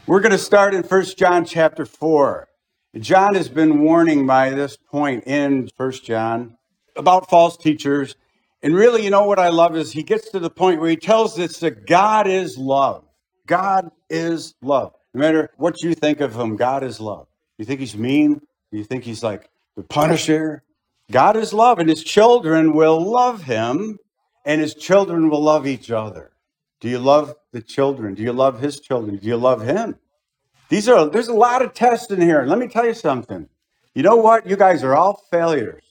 We're going to start in 1 John chapter 4. John has been warning by this point in 1 John about false teachers. And really, what I love is he gets to the point where he tells us that God is love. God is love. No matter what you think of him, God is love. You think he's mean? You think he's like the Punisher? God is love, and his children will love him, and his children will love each other. Do you love the children? Do you love his children? Do you love him? There's a lot of tests in here. Let me tell you something. You know what? You guys are all failures.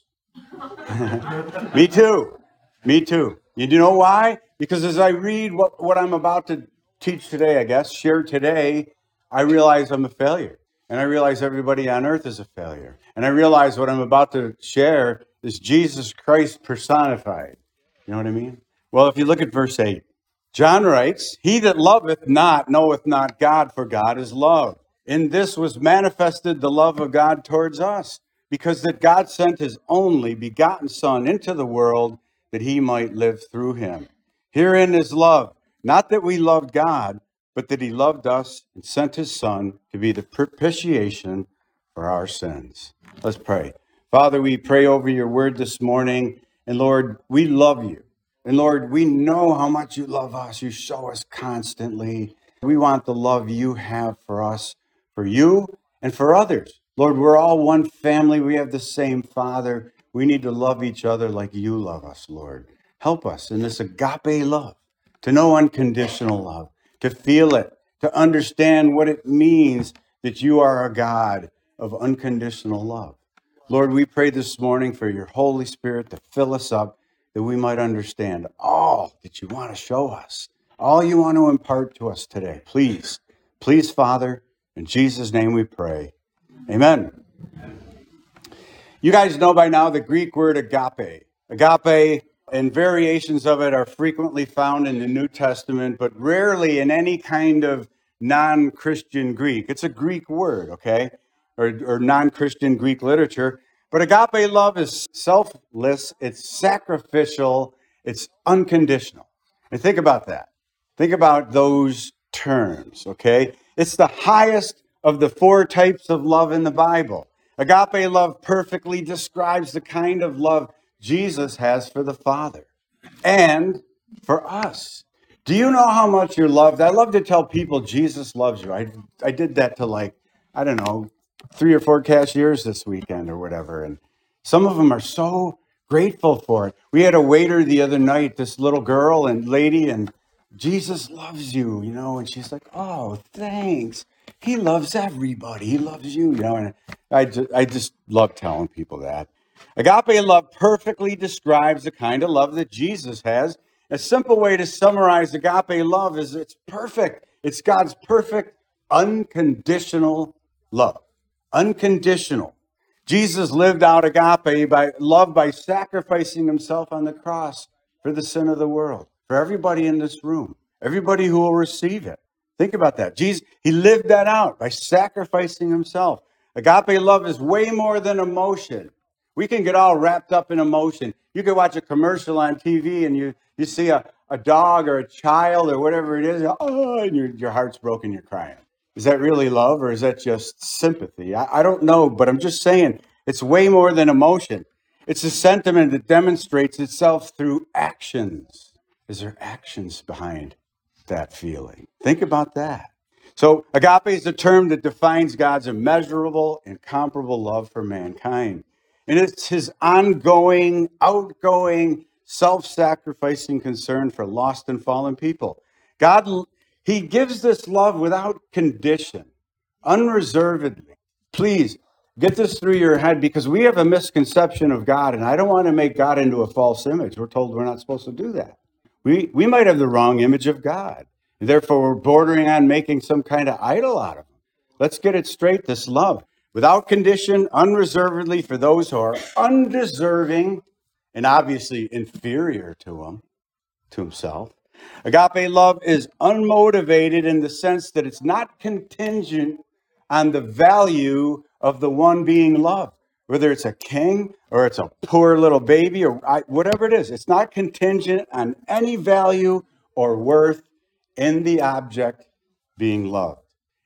Me too. Me too. You know why? Because as I read what I'm about to teach today, share today, I realize I'm a failure. And I realize everybody on earth is a failure. And I realize what I'm about to share is Jesus Christ personified. You know what I mean? Well, if you look at verse 8, John writes, "He that loveth not knoweth not God, for God is love. In this was manifested the love of God towards us, because that God sent his only begotten Son into the world, that he might live through him. Herein is love, not that we loved God, but that he loved us and sent his Son to be the propitiation for our sins." Let's pray. Father, we pray over your word this morning, and Lord, we love you. And Lord, we know how much you love us. You show us constantly. We want the love you have for us, for you, and for others. Lord, we're all one family. We have the same Father. We need to love each other like you love us, Lord. Help us in this agape love, to know unconditional love, to feel it, to understand what it means that you are a God of unconditional love. Lord, we pray this morning for your Holy Spirit to fill us up, that we might understand all that you want to show us, all you want to impart to us today. Please, Father, in Jesus' name we pray. Amen. You guys know by now the Greek word agape. Agape and variations of it are frequently found in the New Testament, but rarely in any kind of non-Christian Greek. It's a Greek word, okay? Or non-Christian Greek literature. But agape love is selfless, it's sacrificial, it's unconditional. And think about that. Think about those terms, okay? It's the highest of the four types of love in the Bible. Agape love perfectly describes the kind of love Jesus has for the Father and for us. Do you know how much you're loved? I love to tell people Jesus loves you. I did that to 3 or 4 cashiers this weekend or whatever. And some of them are so grateful for it. We had a waiter the other night, this little girl and lady, and Jesus loves you, and she's like, "Oh, thanks. He loves everybody. He loves you, and I just love telling people that. Agape love perfectly describes the kind of love that Jesus has. A simple way to summarize agape love is it's perfect. It's God's perfect, unconditional love. Unconditional. Jesus lived out agape by sacrificing himself on the cross for the sin of the world, for everybody in this room, everybody who will receive it. Think about that. Jesus, he lived that out by sacrificing himself. Agape love is way more than emotion. We can get all wrapped up in emotion. You can watch a commercial on TV and you see a dog or a child or whatever it is, and your heart's broken, you're crying. Is that really love, or is that just sympathy? I don't know, but I'm just saying it's way more than emotion. It's a sentiment that demonstrates itself through actions. Is there actions behind that feeling? Think about that. So agape is a term that defines God's immeasurable, incomparable love for mankind. And it's his ongoing, outgoing, self-sacrificing concern for lost and fallen people. He gives this love without condition, unreservedly. Please get this through your head, because we have a misconception of God, and I don't want to make God into a false image. We're told we're not supposed to do that. We might have the wrong image of God. Therefore, we're bordering on making some kind of idol out of him. Let's get it straight, this love. Without condition, unreservedly, for those who are undeserving and obviously inferior to himself. Agape love is unmotivated in the sense that it's not contingent on the value of the one being loved. Whether it's a king or it's a poor little baby or whatever it is, it's not contingent on any value or worth in the object being loved.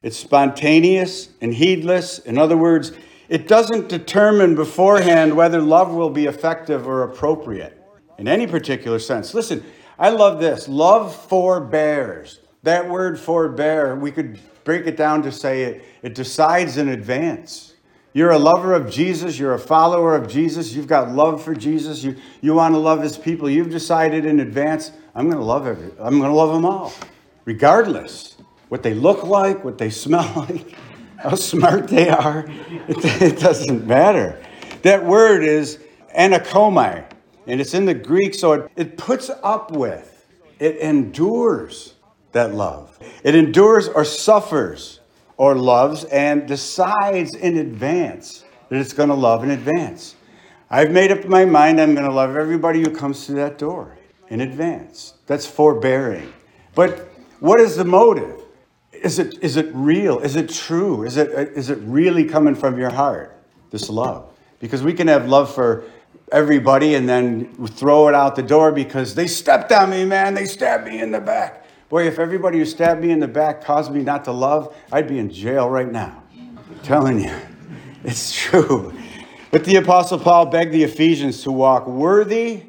It's spontaneous and heedless. In other words, it doesn't determine beforehand whether love will be effective or appropriate in any particular sense. Listen, I love this. Love forbears. That word forbear, we could break it down to say it decides in advance. You're a lover of Jesus. You're a follower of Jesus. You've got love for Jesus. You want to love his people. You've decided in advance, I'm going to love them all, regardless what they look like, what they smell like, how smart they are. It doesn't matter. That word is anakomai, and it's in the Greek, so it puts up with, it endures that love. It endures or suffers or loves and decides in advance that it's going to love in advance. I've made up my mind I'm going to love everybody who comes through that door in advance. That's forbearing. But what is the motive? Is it real? Is it true? Is it really coming from your heart, this love? Because we can have love for everybody and then throw it out the door because they stepped on me, man. They stabbed me in the back. Boy, if everybody who stabbed me in the back caused me not to love, I'd be in jail right now. I'm telling you, it's true. But the Apostle Paul begged the Ephesians to walk worthy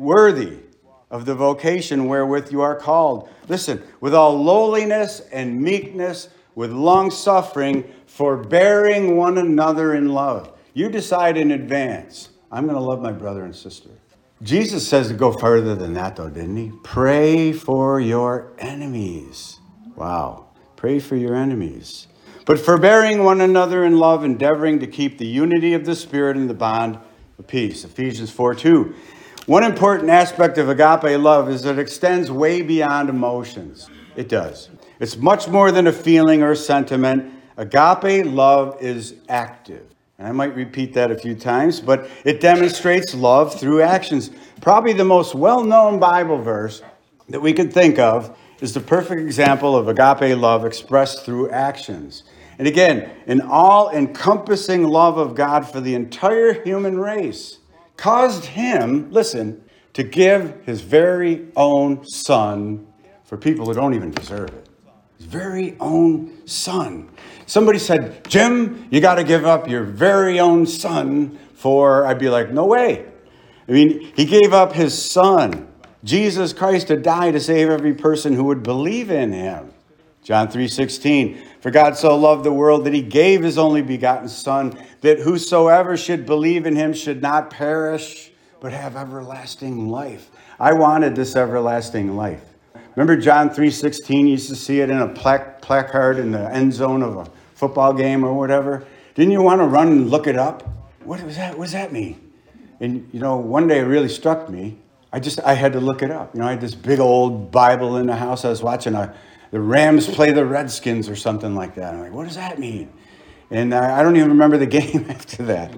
of the vocation wherewith you are called. Listen, with all lowliness and meekness, with long suffering, forbearing one another in love. You decide in advance, I'm going to love my brother and sister. Jesus says to go further than that, though, didn't he? Pray for your enemies. Wow. Pray for your enemies. But forbearing one another in love, endeavoring to keep the unity of the Spirit in the bond of peace. Ephesians 4:2. One important aspect of agape love is that it extends way beyond emotions. It does. It's much more than a feeling or a sentiment. Agape love is active. And I might repeat that a few times, but it demonstrates love through actions. Probably the most well-known Bible verse that we can think of is the perfect example of agape love expressed through actions. And again, an all-encompassing love of God for the entire human race caused him, listen, to give his very own son for people who don't even deserve it. His very own son. Somebody said, Jim, you got to give up your very own son for, I'd be like, no way. I mean, he gave up his son, Jesus Christ, to die to save every person who would believe in him. John 3:16, for God so loved the world that he gave his only begotten son, that whosoever should believe in him should not perish, but have everlasting life. I wanted this everlasting life. Remember John 3:16, you used to see it in a placard in the end zone of a football game or whatever. Didn't you want to run and look it up? What was that? What does that mean? And, one day it really struck me. I had to look it up. I had this big old Bible in the house. I was watching the Rams play the Redskins or something like that. I'm like, what does that mean? And I don't even remember the game after that.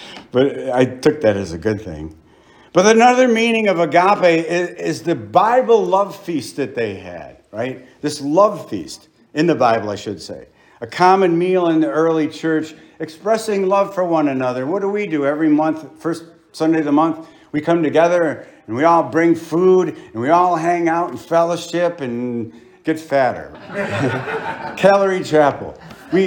But I took that as a good thing. But another meaning of agape is the Bible love feast that they had, right? This love feast in the Bible, I should say. A common meal in the early church expressing love for one another. What do we do every month? First Sunday of the month, we come together and we all bring food and we all hang out and fellowship and get fatter. Calorie Chapel. We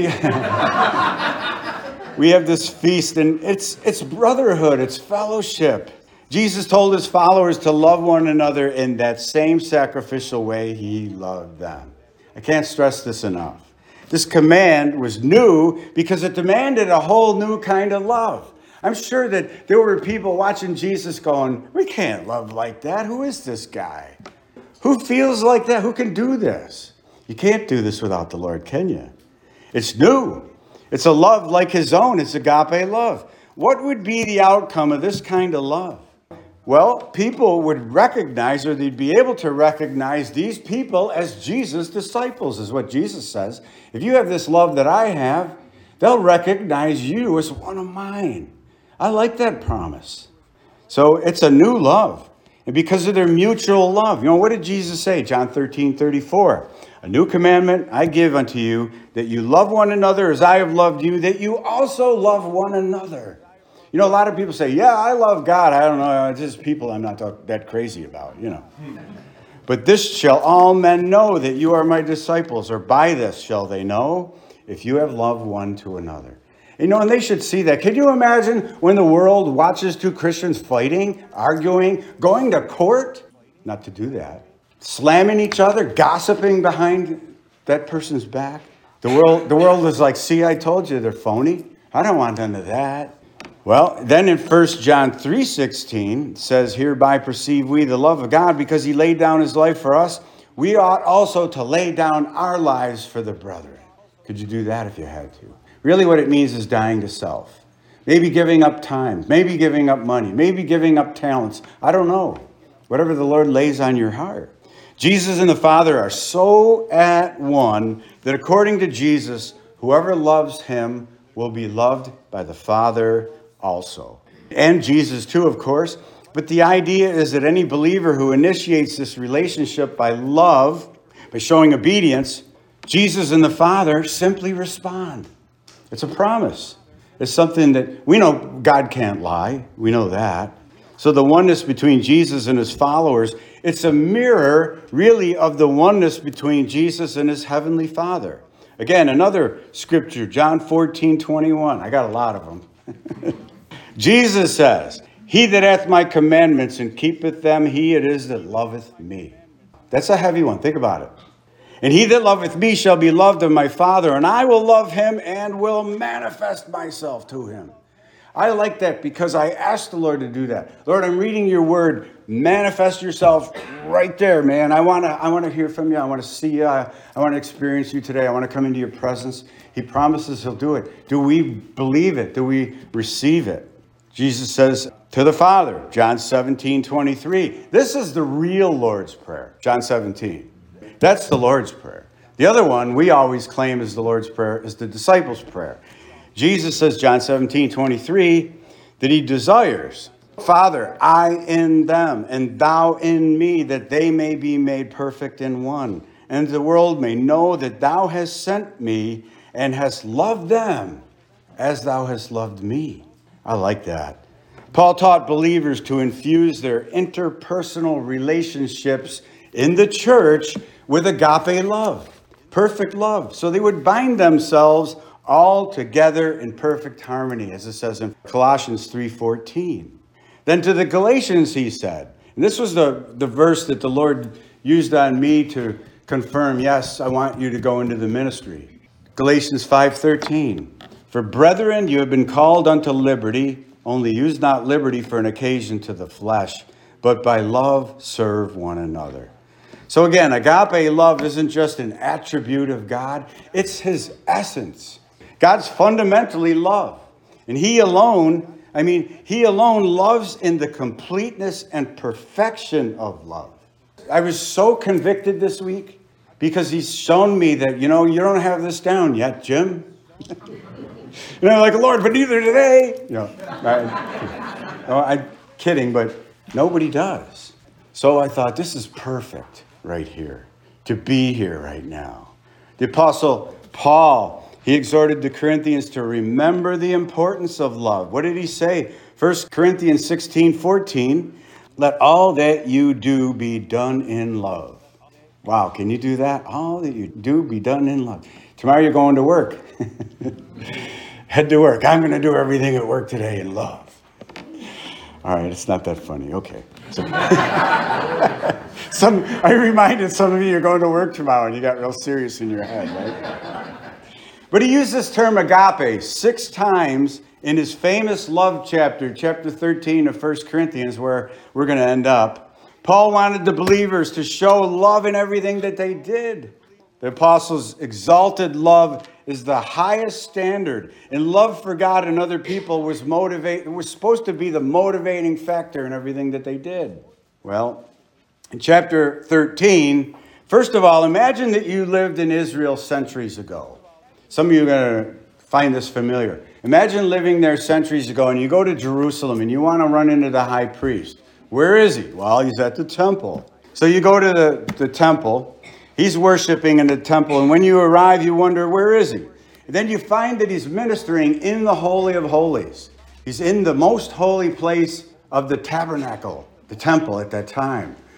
have this feast and it's brotherhood, it's fellowship. Jesus told his followers to love one another in that same sacrificial way he loved them. I can't stress this enough. This command was new because it demanded a whole new kind of love. I'm sure that there were people watching Jesus going, we can't love like that. Who is this guy? Who feels like that? Who can do this? You can't do this without the Lord, can you? It's new. It's a love like his own. It's agape love. What would be the outcome of this kind of love? Well, people would recognize, or they'd be able to recognize these people as Jesus' disciples, is what Jesus says. If you have this love that I have, they'll recognize you as one of mine. I like that promise. So it's a new love. And because of their mutual love, what did Jesus say? John 13:34. A new commandment I give unto you, that you love one another as I have loved you, that you also love one another. A lot of people say, yeah, I love God. I don't know. It's just people I'm not that crazy about, But this shall all men know that you are my disciples, or by this shall they know if you have love one to another. And they should see that. Can you imagine when the world watches two Christians fighting, arguing, going to court? Not to do that. Slamming each other, gossiping behind that person's back. The world is like, see, I told you they're phony. I don't want none of that. Well, then in 1 John 3:16, it says, hereby perceive we the love of God, because he laid down his life for us. We ought also to lay down our lives for the brethren. Could you do that if you had to? Really what it means is dying to self. Maybe giving up time. Maybe giving up money. Maybe giving up talents. I don't know. Whatever the Lord lays on your heart. Jesus and the Father are so at one that according to Jesus, whoever loves him will be loved by the Father also. And Jesus too, of course. But the idea is that any believer who initiates this relationship by love, by showing obedience, Jesus and the Father simply respond. It's a promise. It's something that we know God can't lie. We know that. So the oneness between Jesus and his followers, it's a mirror really of the oneness between Jesus and his heavenly Father. Again, another scripture, John 14:21. I got a lot of them. Jesus says, he that hath my commandments and keepeth them, he it is that loveth me. That's a heavy one. Think about it. And he that loveth me shall be loved of my Father, and I will love him and will manifest myself to him. I like that because I asked the Lord to do that. Lord, I'm reading your word. Manifest yourself right there, man. I want to hear from you. I want to see you. I want to experience you today. I want to come into your presence. He promises he'll do it. Do we believe it? Do we receive it? Jesus says to the Father, John 17:23. This is the real Lord's Prayer, John 17. That's the Lord's Prayer. The other one we always claim is the Lord's Prayer is the disciples' prayer. Jesus says, John 17:23, that he desires, Father, I in them, and thou in me, that they may be made perfect in one, and the world may know that thou hast sent me and hast loved them as thou hast loved me. I like that. Paul taught believers to infuse their interpersonal relationships in the church with agape love, perfect love, so they would bind themselves all together in perfect harmony, as it says in Colossians 3:14. Then to the Galatians he said, and this was the verse that the Lord used on me to confirm, yes, I want you to go into the ministry. Galatians 5:13. For brethren, you have been called unto liberty, only use not liberty for an occasion to the flesh, but by love serve one another. So again, agape love isn't just an attribute of God, it's his essence. God's fundamentally love. And he alone loves in the completeness and perfection of love. I was so convicted this week because he's shown me that, you don't have this down yet, Jim. And I'm like, Lord, but neither do they. I'm kidding, but nobody does. So I thought, this is perfect right here, to be here right now. The Apostle Paul, he exhorted the Corinthians to remember the importance of love. What did he say? 1 Corinthians 16:14, let all that you do be done in love. Wow, can you do that? All that you do be done in love. Tomorrow you're going to work. Head to work. I'm going to do everything at work today in love. All right, it's not that funny. Okay. So, I reminded some of you you're going to work tomorrow and you got real serious in your head, right? But he used this term agape 6 times in his famous love chapter 13 of 1 Corinthians, where we're going to end up. Paul wanted the believers to show love in everything that they did. The apostles' exalted love is the highest standard. And love for God and other people was supposed to be the motivating factor in everything that they did. Well, in chapter 13, first of all, imagine that you lived in Israel centuries ago. Some of you are going to find this familiar. Imagine living there centuries ago and you go to Jerusalem and you want to run into the high priest. Where is he? Well, he's at the temple. So you go to the temple. He's worshiping in the temple. And when you arrive, you wonder, where is he? And then you find that he's ministering in the Holy of Holies. He's in the most holy place of the tabernacle, the temple at that time,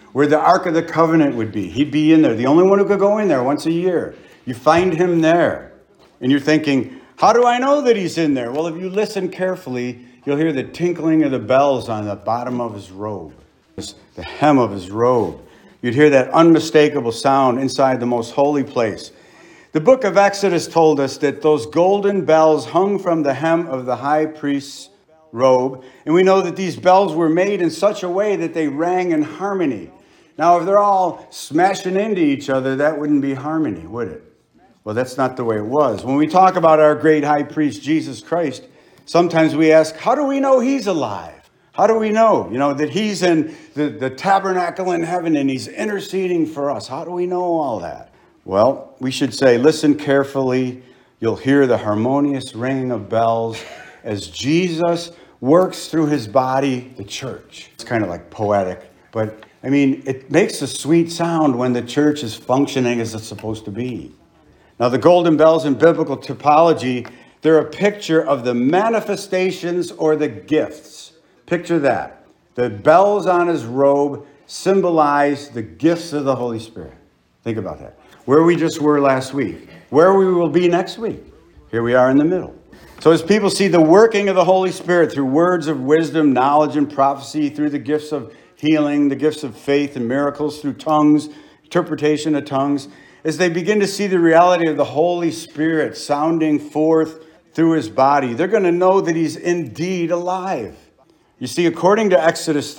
where the Ark of the Covenant would be. He'd be in there, the only one who could go in there once a year. You find him there. And you're thinking, how do I know that he's in there? Well, if you listen carefully, you'll hear the tinkling of the bells on the bottom of his robe, the hem of his robe. You'd hear that unmistakable sound inside the most holy place. The book of Exodus told us that those golden bells hung from the hem of the high priest's robe. And we know that these bells were made in such a way that they rang in harmony. Now, if they're all smashing into each other, that wouldn't be harmony, would it? Well, that's not the way it was. When we talk about our great high priest, Jesus Christ, sometimes we ask, how do we know he's alive? How do we know, that he's in the tabernacle in heaven and he's interceding for us? How do we know all that? Well, we should say, listen carefully. You'll hear the harmonious ringing of bells as Jesus works through his body, the church. It's kind of like poetic, but it makes a sweet sound when the church is functioning as it's supposed to be. Now, the golden bells in biblical typology, they're a picture of the manifestations or the gifts. Picture that. The bells on his robe symbolize the gifts of the Holy Spirit. Think about that. Where we just were last week, where we will be next week. Here we are in the middle. So as people see the working of the Holy Spirit through words of wisdom, knowledge, and prophecy, through the gifts of healing, the gifts of faith and miracles, through tongues, interpretation of tongues, as they begin to see the reality of the Holy Spirit sounding forth through his body, they're going to know that he's indeed alive. You see, according to Exodus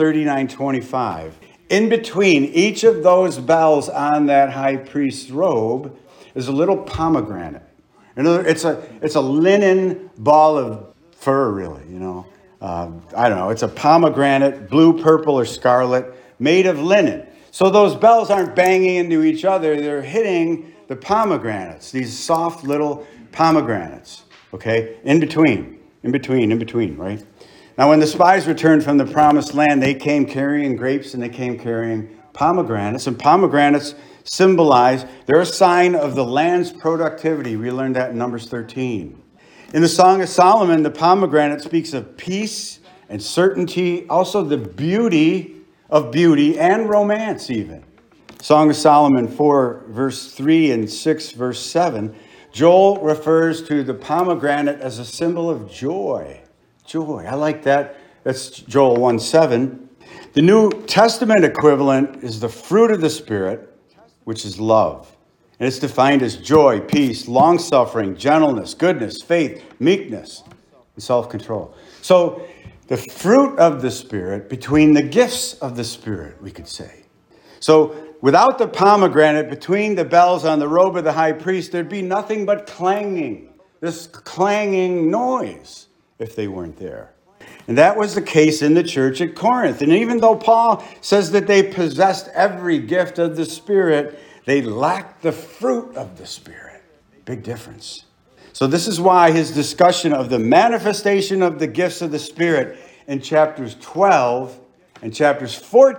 39:25, in between each of those bells on that high priest's robe is a little pomegranate. It's a linen ball of fur, really, I don't know. It's a pomegranate, blue, purple, or scarlet, made of linen. So those bells aren't banging into each other. They're hitting the pomegranates, these soft little pomegranates, okay? In between, right? Now, when the spies returned from the promised land, they came carrying grapes and they came carrying pomegranates. And pomegranates symbolize, they're a sign of the land's productivity. We learned that in Numbers 13. In the Song of Solomon, the pomegranate speaks of peace and certainty, also the beauty of beauty and romance even. Song of Solomon 4, verse 3 and 6, verse 7, Joel refers to the pomegranate as a symbol of joy. Joy. I like that. That's Joel 1:7. The New Testament equivalent is the fruit of the Spirit, which is love. And it's defined as joy, peace, long-suffering, gentleness, goodness, faith, meekness, and self-control. So the fruit of the Spirit between the gifts of the Spirit, we could say. So without the pomegranate between the bells on the robe of the high priest, there'd be nothing but clanging, this clanging noise, if they weren't there. And that was the case in the church at Corinth. And even though Paul says that they possessed every gift of the Spirit, they lacked the fruit of the Spirit. Big difference. So this is why his discussion of the manifestation of the gifts of the Spirit in chapters 12 and chapters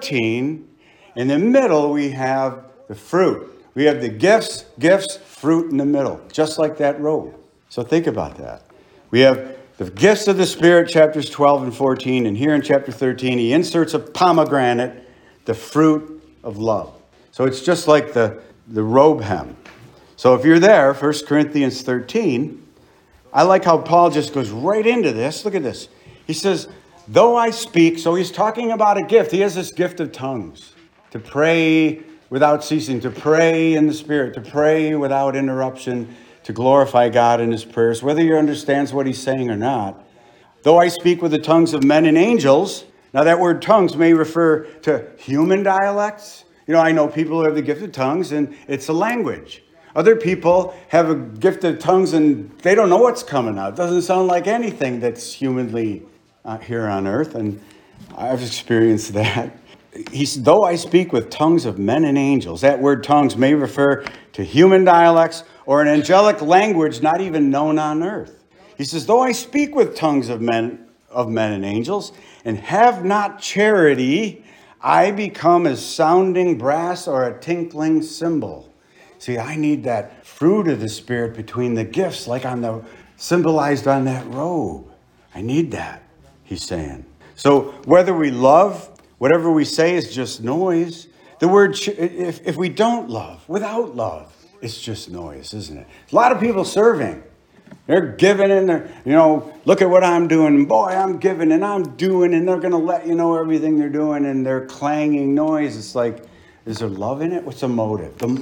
14, in the middle we have the fruit. We have the gifts, fruit in the middle, just like that robe. So think about that. We have the gifts of the Spirit, chapters 12 and 14. And here in chapter 13, he inserts a pomegranate, the fruit of love. So it's just like the robe hem. So if you're there, 1 Corinthians 13, I like how Paul just goes right into this. Look at this. He says, though I speak, so he's talking about a gift. He has this gift of tongues, to pray without ceasing, to pray in the Spirit, to pray without interruption, to glorify God in his prayers, whether he understands what he's saying or not. Though I speak with the tongues of men and angels, now that word tongues may refer to human dialects. I know people who have the gift of tongues and it's a language. Other people have a gift of tongues and they don't know what's coming out. It doesn't sound like anything that's humanly here on earth, and I've experienced that. He said, though I speak with tongues of men and angels, that word tongues may refer to human dialects or an angelic language not even known on earth. He says, though I speak with tongues of men and angels and have not charity, I become as sounding brass or a tinkling cymbal. See, I need that fruit of the Spirit between the gifts, like symbolized on that robe. I need that, he's saying. So whether we love, whatever we say is just noise. The word, if we don't love, without love, it's just noise, isn't it? A lot of people serving. They're giving and they're, look at what I'm doing. Boy, I'm giving and I'm doing, and they're going to let you know everything they're doing, and they're clanging noise. It's like, is there love in it? What's the motive? The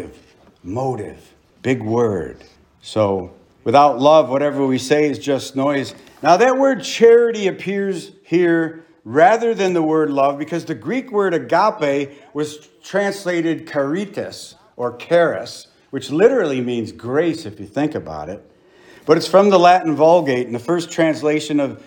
motive, big word. So without love, whatever we say is just noise. Now that word charity appears here rather than the word love, because the Greek word agape was translated caritas or charis, which literally means grace if you think about it. But it's from the Latin Vulgate, and the first translation of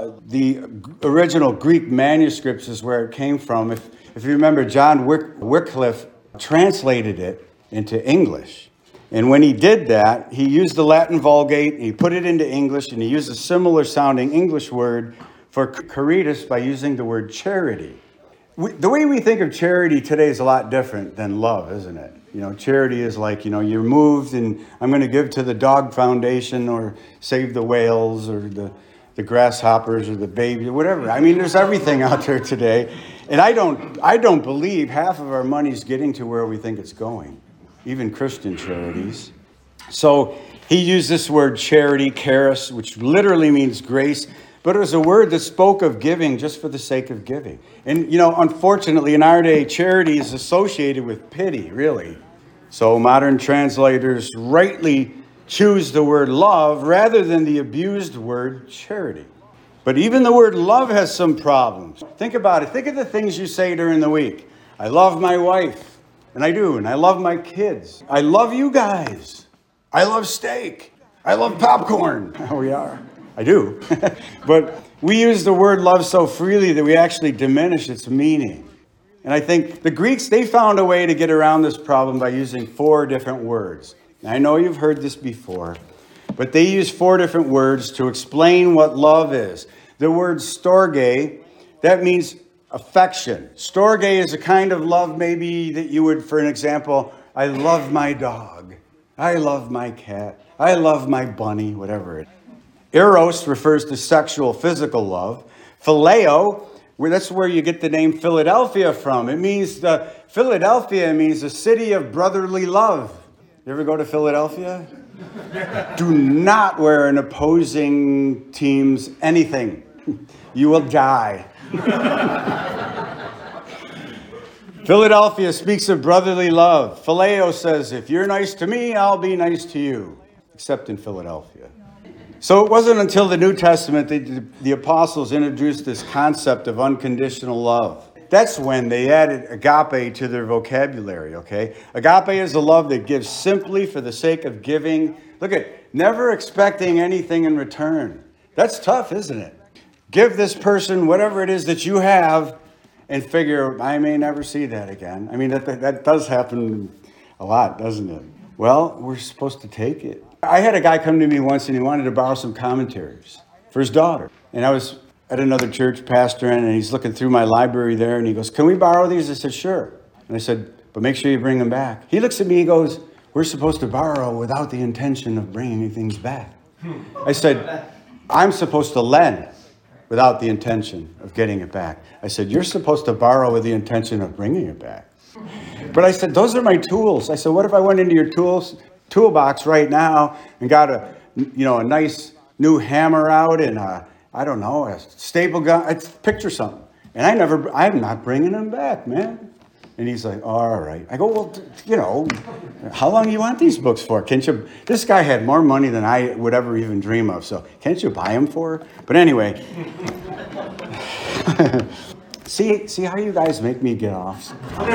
the original Greek manuscripts is where it came from. If you remember, John Wycliffe translated it into English. And when he did that, he used the Latin Vulgate, and he put it into English, and he used a similar sounding English word for caritas by using the word charity. The way we think of charity today is a lot different than love, isn't it? Charity is like, you're moved and I'm going to give to the dog foundation or save the whales or the grasshoppers or the baby or whatever. I mean, there's everything out there today. And I don't believe half of our money's getting to where we think it's going, even Christian charities. So he used this word charity, charis, which literally means grace. But it was a word that spoke of giving just for the sake of giving. And, unfortunately, in our day, charity is associated with pity, really. So modern translators rightly choose the word love rather than the abused word charity. But even the word love has some problems. Think about it. Think of the things you say during the week. I love my wife, and I do, and I love my kids. I love you guys. I love steak. I love popcorn. We are. I do. But we use the word love so freely that we actually diminish its meaning. And I think the Greeks, they found a way to get around this problem by using 4 different words. Now, I know you've heard this before, but they use 4 different words to explain what love is. The word storge, that means affection. Storge is a kind of love maybe that you would, for an example, I love my dog. I love my cat. I love my bunny, whatever it is. Eros refers to sexual, physical love. Phileo, that's where you get the name Philadelphia from. It means Philadelphia means the city of brotherly love. You ever go to Philadelphia? Do not wear an opposing team's anything. You will die. Philadelphia speaks of brotherly love. Phileo says, if you're nice to me, I'll be nice to you. Except in Philadelphia. So it wasn't until the New Testament that the apostles introduced this concept of unconditional love. That's when they added agape to their vocabulary, okay? Agape is a love that gives simply for the sake of giving. Look at, never expecting anything in return. That's tough, isn't it? Give this person whatever it is that you have and figure, I may never see that again. I mean, that does happen a lot, doesn't it? Well, we're supposed to take it. I had a guy come to me once and he wanted to borrow some commentaries for his daughter. And I was at another church pastoring and he's looking through my library there and he goes, can we borrow these? I said, sure. And I said, but make sure you bring them back. He looks at me, he goes, we're supposed to borrow without the intention of bringing things back. I said, I'm supposed to lend without the intention of getting it back. I said, you're supposed to borrow with the intention of bringing it back. But I said, those are my tools. I said, what if I went into your toolbox right now and got a nice new hammer out and a staple gun. Picture something. And I'm not bringing them back, man. And he's like, all right. I go, well, how long do you want these books for? This guy had more money than I would ever even dream of. So can't you buy them for? But anyway, see how you guys make me get off?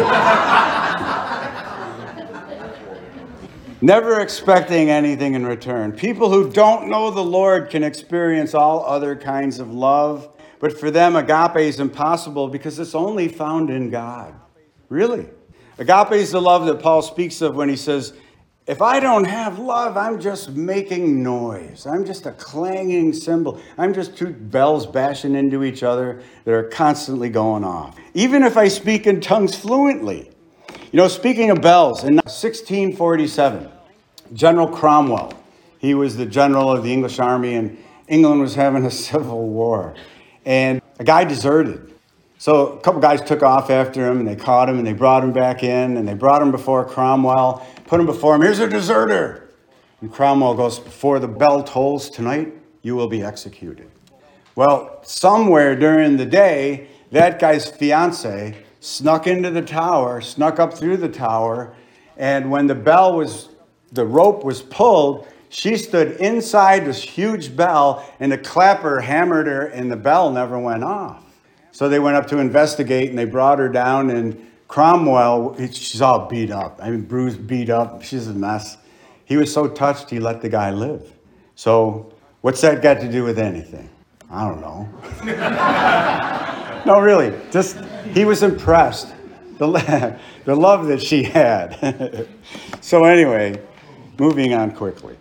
Never expecting anything in return. People who don't know the Lord can experience all other kinds of love, but for them, agape is impossible because it's only found in God. Really. Agape is the love that Paul speaks of when he says, if I don't have love, I'm just making noise. I'm just a clanging cymbal. I'm just 2 bells bashing into each other that are constantly going off. Even if I speak in tongues fluently. Speaking of bells, in 1647, General Cromwell, he was the general of the English army, and England was having a civil war. And a guy deserted. So a couple guys took off after him, and they caught him, and they brought him back in, and they brought him before Cromwell, put him before him. Here's a deserter. And Cromwell goes, before the bell tolls tonight, you will be executed. Well, somewhere during the day, that guy's fiance snuck into the tower, snuck up through the tower, and when the rope was pulled, she stood inside this huge bell, and the clapper hammered her, and the bell never went off. So they went up to investigate, and they brought her down, and Cromwell, she's all beat up. I mean, bruised, beat up. She's a mess. He was so touched, he let the guy live. So what's that got to do with anything? I don't know. No, really. Just, he was impressed. The love that she had. So anyway, moving on quickly.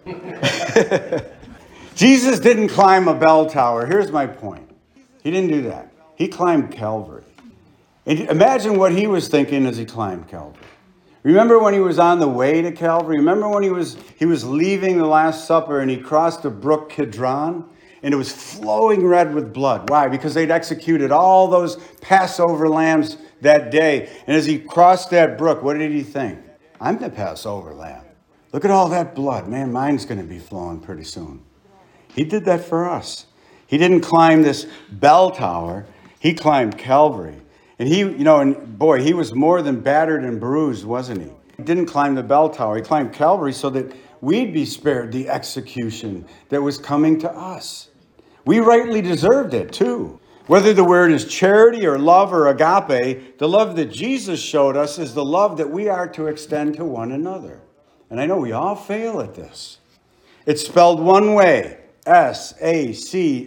Jesus didn't climb a bell tower. Here's my point. He didn't do that. He climbed Calvary. And imagine what he was thinking as he climbed Calvary. Remember when he was on the way to Calvary? Remember when he was leaving the Last Supper and he crossed the brook Kidron? And it was flowing red with blood. Why? Because they'd executed all those Passover lambs that day. And as he crossed that brook, what did he think? I'm the Passover lamb. Look at all that blood. Man, mine's going to be flowing pretty soon. He did that for us. He didn't climb this bell tower. He climbed Calvary. And he was more than battered and bruised, wasn't he? He didn't climb the bell tower. He climbed Calvary so that we'd be spared the execution that was coming to us. We rightly deserved it, too. Whether the word is charity or love or agape, the love that Jesus showed us is the love that we are to extend to one another. And I know we all fail at this. It's spelled one way, Sacrifice.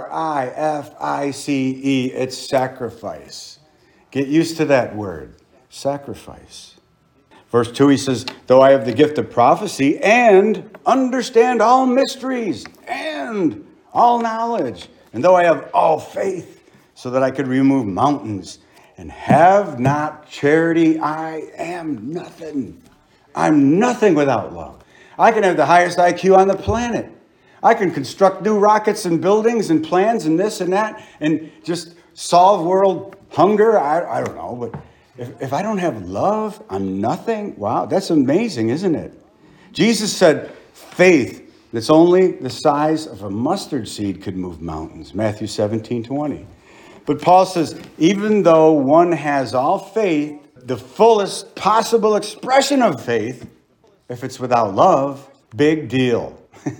It's sacrifice. Get used to that word, sacrifice. Verse 2, he says, though I have the gift of prophecy and understand all mysteries and all knowledge, and though I have all faith so that I could remove mountains and have not charity, I am nothing. I'm nothing without love. I can have the highest IQ on the planet. I can construct new rockets and buildings and plans and this and that and just solve world hunger. I don't know, but if I don't have love, I'm nothing. Wow, that's amazing, isn't it? Jesus said faith that's only the size of a mustard seed could move mountains. Matthew 17:20. But Paul says, even though one has all faith, the fullest possible expression of faith, if it's without love, big deal.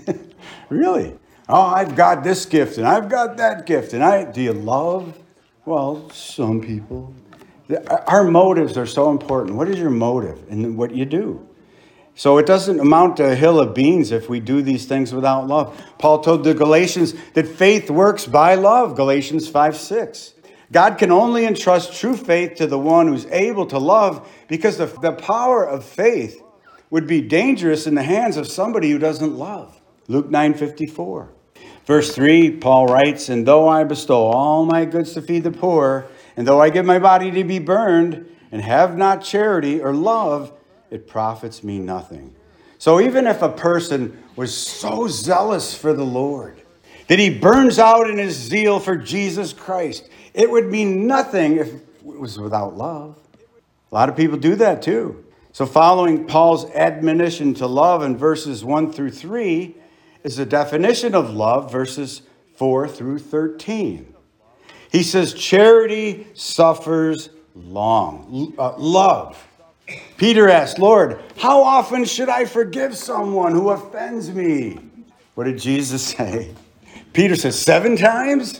Really? Oh, I've got this gift and I've got that gift. Do you love? Well, some people. Our motives are so important. What is your motive in what you do? So it doesn't amount to a hill of beans if we do these things without love. Paul told the Galatians that faith works by love, Galatians 5:6. God can only entrust true faith to the one who's able to love because the power of faith would be dangerous in the hands of somebody who doesn't love. Luke 9:54. Verse 3, Paul writes, and though I bestow all my goods to feed the poor, and though I give my body to be burned, and have not charity or love, it profits me nothing. So even if a person was so zealous for the Lord that he burns out in his zeal for Jesus Christ, it would mean nothing if it was without love. A lot of people do that too. So following Paul's admonition to love in verses 1 through 3 is the definition of love, verses 4 through 13. He says, charity suffers long. Love. Peter asked, Lord, how often should I forgive someone who offends me? What did Jesus say? Peter says, 7 times?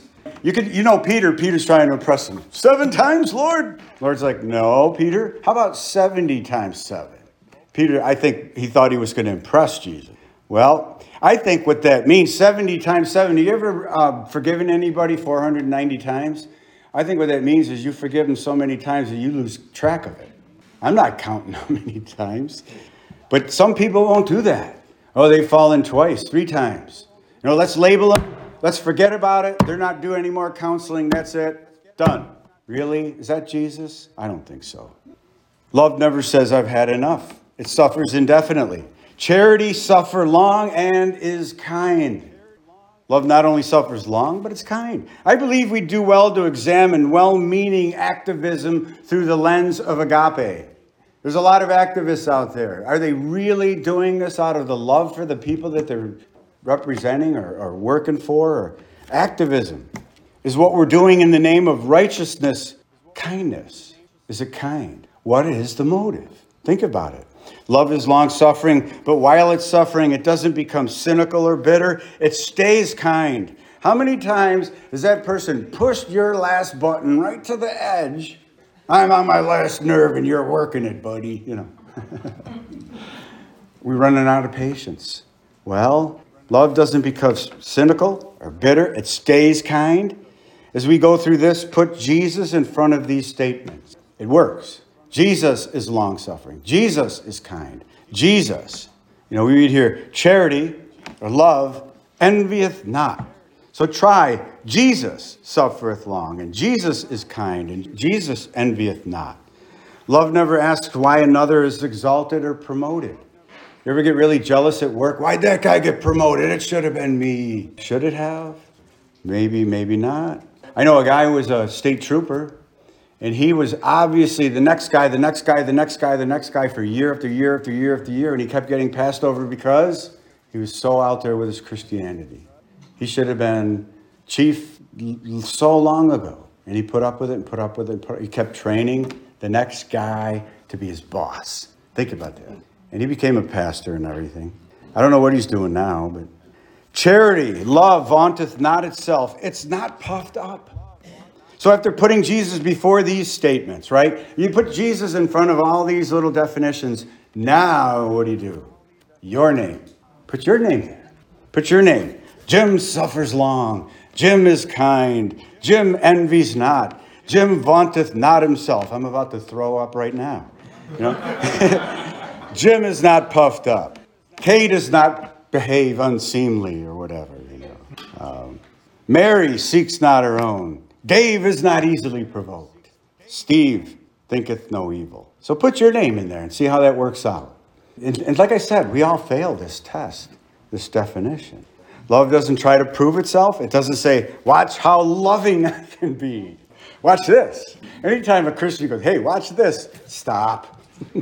Peter's trying to impress him. 7 times, Lord? Lord's like, no, Peter. How about 70 times 7? Peter, I think he thought he was going to impress Jesus. Well, I think what that means, 70 times 7. You ever forgiven anybody 490 times? I think what that means is you've forgiven so many times that you lose track of it. I'm not counting how many times. But some people won't do that. Oh, they've fallen twice, 3 times. Let's label them. Let's forget about it. They're not doing any more counseling. That's it. Done. Really? Is that Jesus? I don't think so. Love never says I've had enough. It suffers indefinitely. Charity suffers long and is kind. Love not only suffers long, but it's kind. I believe we do well to examine well-meaning activism through the lens of agape. There's a lot of activists out there. Are they really doing this out of the love for the people that they're representing or working for? Or activism is what we're doing in the name of righteousness. Kindness. Is it kind? What is the motive? Think about it. Love is long-suffering, but while it's suffering, it doesn't become cynical or bitter. It stays kind. How many times has that person pushed your last button right to the edge? I'm on my last nerve and you're working it, buddy. We're running out of patience. Well, love doesn't become cynical or bitter. It stays kind. As we go through this, put Jesus in front of these statements. It works. Jesus is long-suffering. Jesus is kind. Jesus. We read here, charity or love envieth not. So try, Jesus suffereth long, and Jesus is kind, and Jesus envieth not. Love never asks why another is exalted or promoted. You ever get really jealous at work? Why'd that guy get promoted? It should have been me. Should it have? Maybe, maybe not. I know a guy who was a state trooper, and he was obviously the next guy for year after year after year after year, and he kept getting passed over because he was so out there with his Christianity. He should have been chief so long ago, and he put up with it and put up with it. He kept training the next guy to be his boss. Think about that. And he became a pastor and everything. I don't know what he's doing now, but charity, love, vaunteth not itself. It's not puffed up. So after putting Jesus before these statements, right? You put Jesus in front of all these little definitions. Now what do? Your name. Put your name there. Put your name. Jim suffers long. Jim is kind. Jim envies not. Jim vaunteth not himself. I'm about to throw up right now. Jim is not puffed up. Kay does not behave unseemly or whatever. Mary seeks not her own. Dave is not easily provoked. Steve thinketh no evil. So put your name in there and see how that works out. And like I said, we all fail this test, this definition. Love doesn't try to prove itself. It doesn't say, watch how loving I can be. Watch this. Anytime a Christian goes, hey, watch this, stop.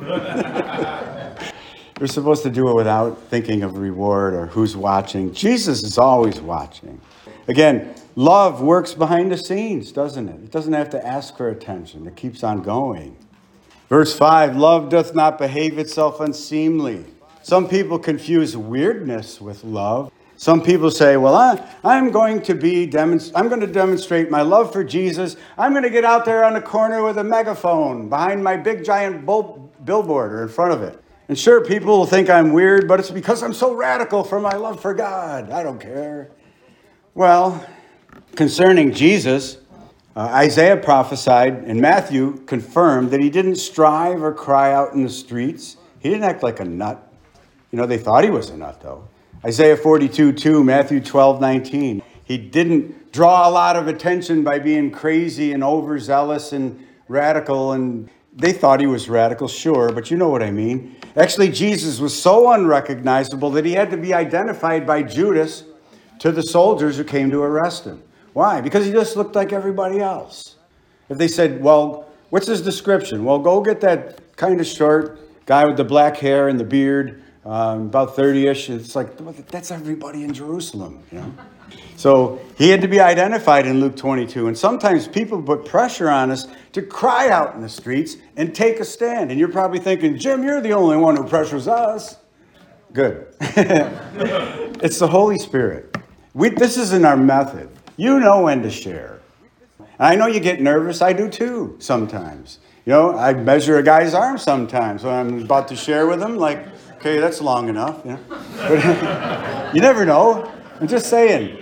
We're supposed to do it without thinking of reward or who's watching. Jesus is always watching. Again, love works behind the scenes, doesn't it? It doesn't have to ask for attention. It keeps on going. Verse 5, love doth not behave itself unseemly. Some people confuse weirdness with love. Some people say, well, I'm going to demonstrate my love for Jesus. I'm going to get out there on the corner with a megaphone behind my big giant billboard or in front of it. And sure, people will think I'm weird, but it's because I'm so radical for my love for God. I don't care. Well, concerning Jesus, Isaiah prophesied and Matthew confirmed that he didn't strive or cry out in the streets. He didn't act like a nut. They thought he was a nut, though. Isaiah 42:2, Matthew 12:19. He didn't draw a lot of attention by being crazy and overzealous and radical. And they thought he was radical, sure, but you know what I mean. Actually, Jesus was so unrecognizable that he had to be identified by Judas to the soldiers who came to arrest him. Why? Because he just looked like everybody else. If they said, well, what's his description? Well, go get that kind of short guy with the black hair and the beard, about 30-ish. It's like, that's everybody in Jerusalem, So he had to be identified in Luke 22. And sometimes people put pressure on us to cry out in the streets and take a stand. And you're probably thinking, Jim, you're the only one who pressures us. Good. It's the Holy Spirit. This isn't our method. You know when to share. And I know you get nervous. I do too sometimes. I measure a guy's arm sometimes when I'm about to share with him. Like, okay, that's long enough. But you never know. I'm just saying.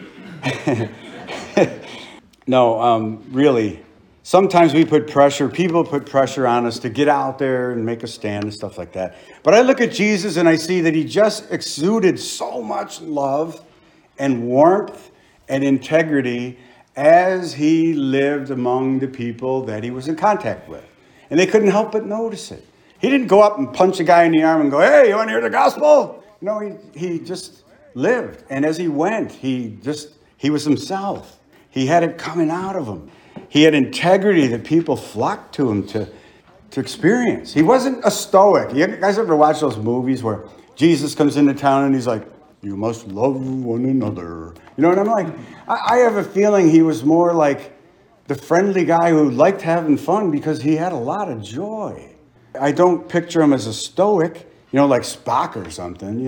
No, really. Sometimes people put pressure on us to get out there and make a stand and stuff like that. But I look at Jesus and I see that he just exuded so much love and warmth and integrity as he lived among the people that he was in contact with. And they couldn't help but notice it. He didn't go up and punch a guy in the arm and go, hey, you want to hear the gospel? No, he just lived. And as he went, he was himself. He had it coming out of him. He had integrity that people flocked to him to experience. He wasn't a stoic. You guys ever watch those movies where Jesus comes into town and he's like, you must love one another. You know what I'm like? I have a feeling he was more like the friendly guy who liked having fun because he had a lot of joy. I don't picture him as a stoic, like Spock or something,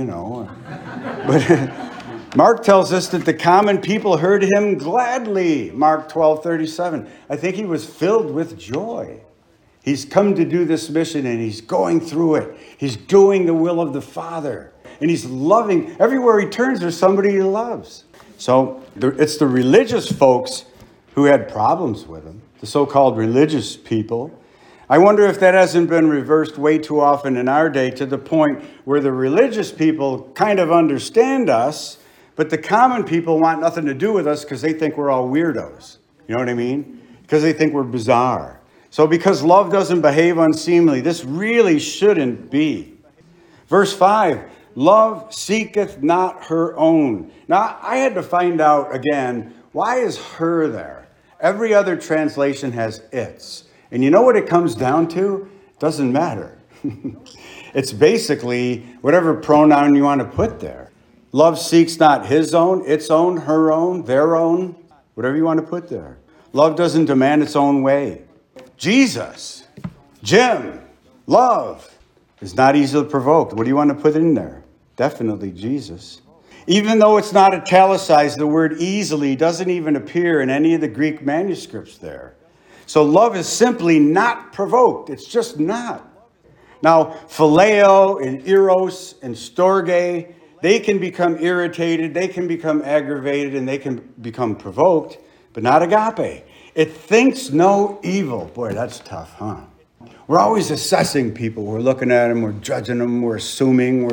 But Mark tells us that the common people heard him gladly. Mark 12:37. I think he was filled with joy. He's come to do this mission and he's going through it. He's doing the will of the Father. And he's loving. Everywhere he turns, there's somebody he loves. So it's the religious folks who had problems with him, the so-called religious people. I wonder if that hasn't been reversed way too often in our day to the point where the religious people kind of understand us, but the common people want nothing to do with us because they think we're all weirdos. You know what I mean? Because they think we're bizarre. So because love doesn't behave unseemly, this really shouldn't be. Verse 5, love seeketh not her own. Now, I had to find out again, why is her there? Every other translation has its. And you know what it comes down to? It doesn't matter. It's basically whatever pronoun you want to put there. Love seeks not his own, its own, her own, their own, whatever you want to put there. Love doesn't demand its own way. Jesus, Jim, love is not easily provoked. What do you want to put in there? Definitely Jesus. Even though it's not italicized, the word easily doesn't even appear in any of the Greek manuscripts there. So love is simply not provoked. It's just not. Now, phileo and eros and storge, they can become irritated, they can become aggravated, and they can become provoked, but not agape. It thinks no evil. Boy, that's tough, huh? We're always assessing people. We're looking at them, we're judging them, we're assuming,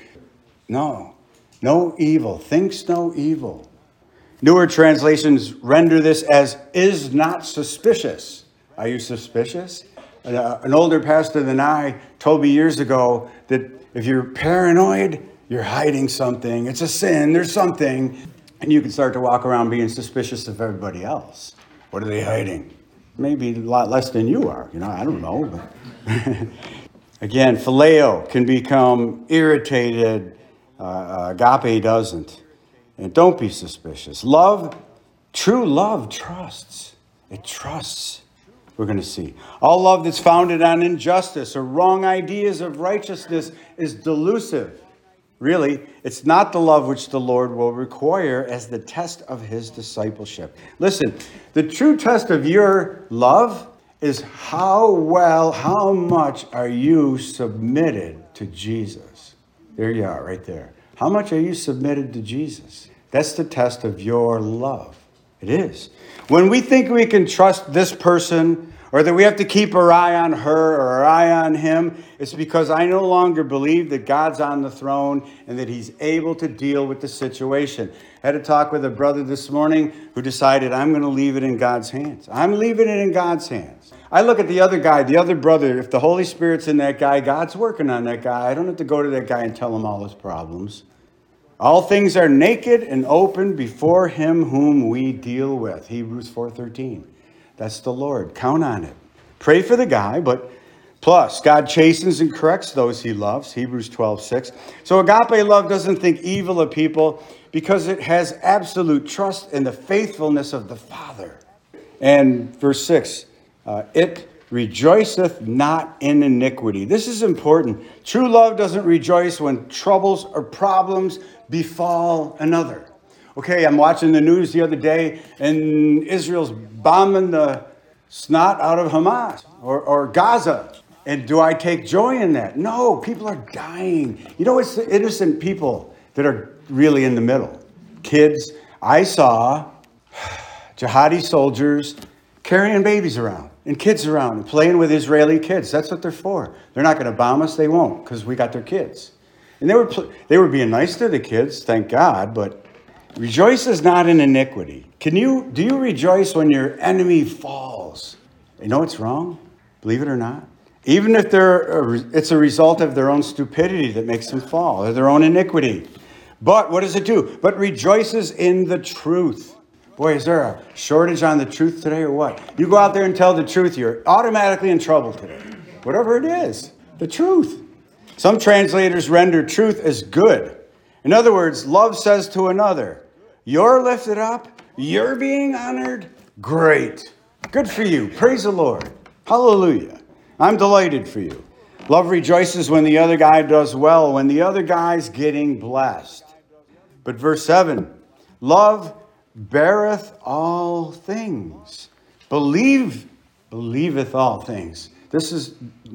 no evil. Thinks no evil. Newer translations render this as is not suspicious. Are you suspicious? An older pastor than I told me years ago that if you're paranoid, you're hiding something. It's a sin, there's something. And you can start to walk around being suspicious of everybody else. What are they hiding? Maybe a lot less than you are. I don't know. But again, phileo can become irritated. Agape doesn't. And don't be suspicious. Love, true love, trusts. It trusts. We're going to see. All love that's founded on injustice or wrong ideas of righteousness is delusive. Really, it's not the love which the Lord will require as the test of his discipleship. Listen, the true test of your love is how much are you submitted to Jesus? There you are, right there. How much are you submitted to Jesus? That's the test of your love. It is. When we think we can trust this person or that we have to keep our eye on her or our eye on him, it's because I no longer believe that God's on the throne and that he's able to deal with the situation. I had a talk with a brother this morning who decided I'm going to leave it in God's hands. I'm leaving it in God's hands. I look at the other guy, the other brother, if the Holy Spirit's in that guy, God's working on that guy. I don't have to go to that guy and tell him all his problems. All things are naked and open before him whom we deal with. Hebrews 4:13. That's the Lord. Count on it. Pray for the guy, but plus, God chastens and corrects those he loves. Hebrews 12:6. So agape love doesn't think evil of people because it has absolute trust in the faithfulness of the Father. And verse 6, it rejoiceth not in iniquity. This is important. True love doesn't rejoice when troubles or problems befall another. Okay, I'm watching the news the other day, and Israel's bombing the snot out of Hamas or Gaza. And do I take joy in that? No, people are dying. It's the innocent people that are really in the middle. Kids, I saw jihadi soldiers carrying babies around and kids around and playing with Israeli kids. That's what they're for. They're not going to bomb us. They won't, because we got their kids. And they were being nice to the kids, thank God, but rejoice is not in iniquity. Do you rejoice when your enemy falls? You know it's wrong? Believe it or not. Even if it's a result of their own stupidity that makes them fall, or their own iniquity. But what does it do? But rejoices in the truth. Boy, is there a shortage on the truth today or what? You go out there and tell the truth, you're automatically in trouble today. Whatever it is, the truth. Some translators render truth as good. In other words, love says to another, you're lifted up, you're being honored, great. Good for you. Praise the Lord. Hallelujah. I'm delighted for you. Love rejoices when the other guy does well, when the other guy's getting blessed. But verse 7, love beareth all things. Believeth all things. This is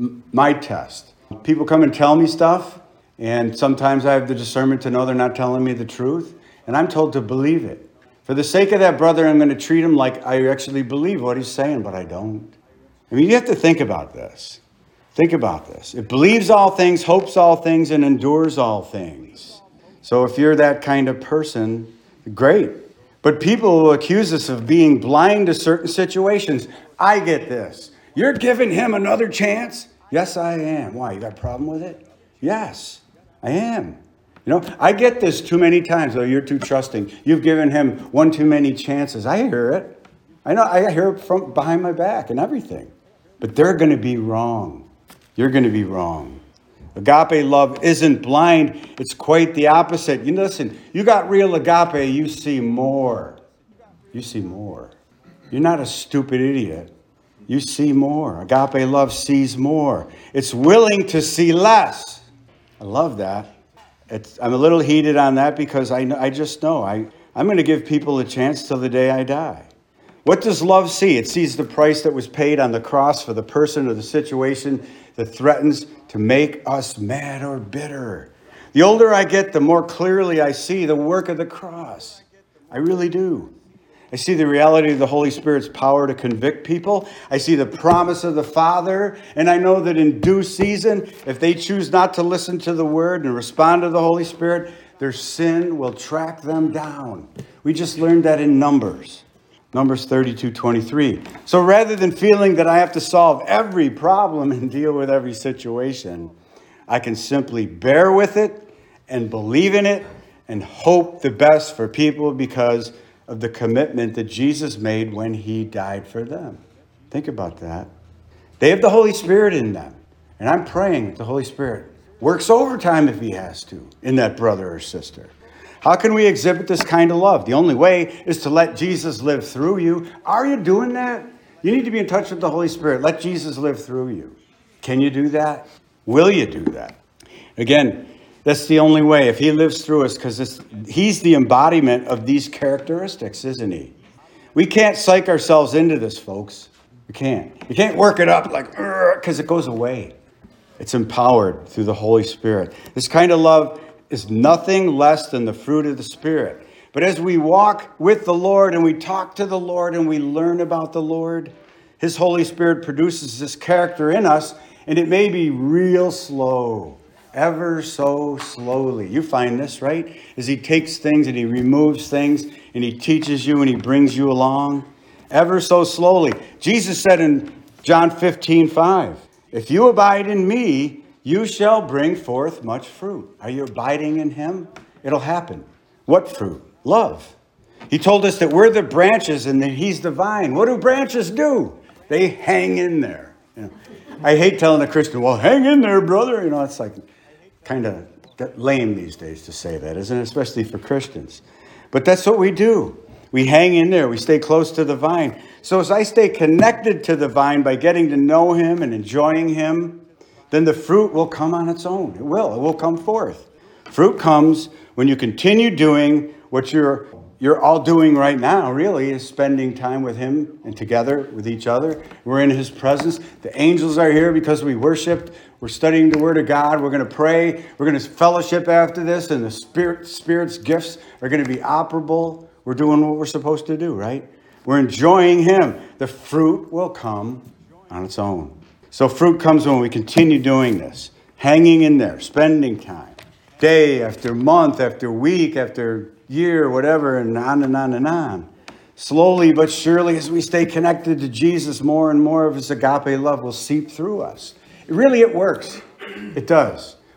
my test. People come and tell me stuff, and sometimes I have the discernment to know they're not telling me the truth, and I'm told to believe it. For the sake of that brother, I'm going to treat him like I actually believe what he's saying, but I don't. I mean, you have to think about this. Think about this. It believes all things, hopes all things, and endures all things. So if you're that kind of person, great. But people will accuse us of being blind to certain situations. I get this. You're giving him another chance? Yes, I am. Why? You got a problem with it? Yes, I am. You know, I get this too many times. Oh, you're too trusting. You've given him one too many chances. I hear it. I know. I hear it from behind my back and everything. But they're going to be wrong. You're going to be wrong. Agape love isn't blind. It's quite the opposite. You listen, you got real agape, you see more. You see more. You're not a stupid idiot. You see more. Agape love sees more. It's willing to see less. I love that. I'm a little heated on that because I just know I'm going to give people a chance till the day I die. What does love see? It sees the price that was paid on the cross for the person or the situation that threatens to make us mad or bitter. The older I get, the more clearly I see the work of the cross. I really do. I see the reality of the Holy Spirit's power to convict people. I see the promise of the Father. And I know that in due season, if they choose not to listen to the Word and respond to the Holy Spirit, their sin will track them down. We just learned that in Numbers. Numbers 32:23. So rather than feeling that I have to solve every problem and deal with every situation, I can simply bear with it and believe in it and hope the best for people because of the commitment that Jesus made when he died for them. Think about that. They have the Holy Spirit in them. And I'm praying that the Holy Spirit works overtime if he has to in that brother or sister. How can we exhibit this kind of love? The only way is to let Jesus live through you. Are you doing that? You need to be in touch with the Holy Spirit. Let Jesus live through you. Can you do that? Will you do that? Again, that's the only way. If he lives through us, because he's the embodiment of these characteristics, isn't he? We can't psych ourselves into this, folks. We can't. You can't work it up like, because it goes away. It's empowered through the Holy Spirit. This kind of love is nothing less than the fruit of the Spirit. But as we walk with the Lord and we talk to the Lord and we learn about the Lord, his Holy Spirit produces this character in us, and it may be real slow, ever so slowly. You find this, right? As he takes things and he removes things and he teaches you and he brings you along, ever so slowly. Jesus said in John 15:5, if you abide in me, you shall bring forth much fruit. Are you abiding in him? It'll happen. What fruit? Love. He told us that we're the branches and that he's the vine. What do branches do? They hang in there. You know, I hate telling a Christian, well, hang in there, brother. You know, it's like kind of lame these days to say that, isn't it? Especially for Christians. But that's what we do. We hang in there. We stay close to the vine. So as I stay connected to the vine by getting to know him and enjoying him, then the fruit will come on its own. It will come forth. Fruit comes when you continue doing what you're all doing right now, really, is spending time with him and together with each other. We're in his presence. The angels are here because we worshiped. We're studying the Word of God. We're going to pray. We're going to fellowship after this, and the Spirit's gifts are going to be operable. We're doing what we're supposed to do, right? We're enjoying him. The fruit will come on its own. So fruit comes when we continue doing this, hanging in there, spending time, day after month, after week, after year, whatever, and on and on and on. Slowly but surely, as we stay connected to Jesus, more and more of his agape love will seep through us. It works. It does.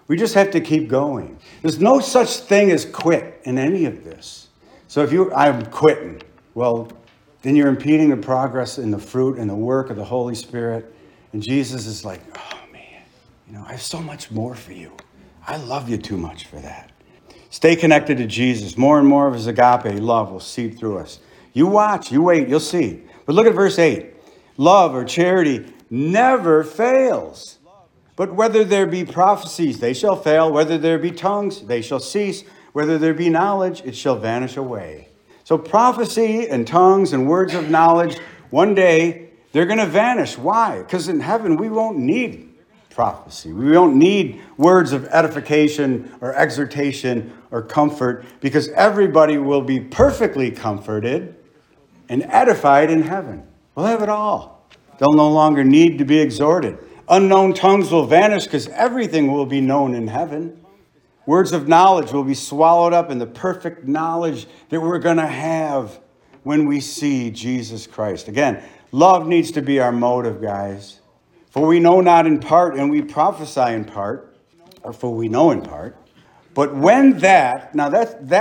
We just have to keep going. There's no such thing as quit in any of this. So if I'm quitting, well, then you're impeding the progress in the fruit and the work of the Holy Spirit. And Jesus is like, oh man, I have so much more for you. I love you too much for that. Stay connected to Jesus. More and more of his agape love will seep through us. You watch, you wait, you'll see. But look at verse 8. Love or charity never fails. But whether there be prophecies, they shall fail. Whether there be tongues, they shall cease. Whether there be knowledge, it shall vanish away. So prophecy and tongues and words of knowledge, one day, they're going to vanish. Why? Because in heaven, we won't need prophecy. We don't need words of edification or exhortation or comfort, because everybody will be perfectly comforted and edified in heaven. We'll have it all. They'll no longer need to be exhorted. Unknown tongues will vanish because everything will be known in heaven. Words of knowledge will be swallowed up in the perfect knowledge that we're going to have when we see Jesus Christ. Again, love needs to be our motive, guys. For we know not in part, and we prophesy in part, or for we know in part. But when that, now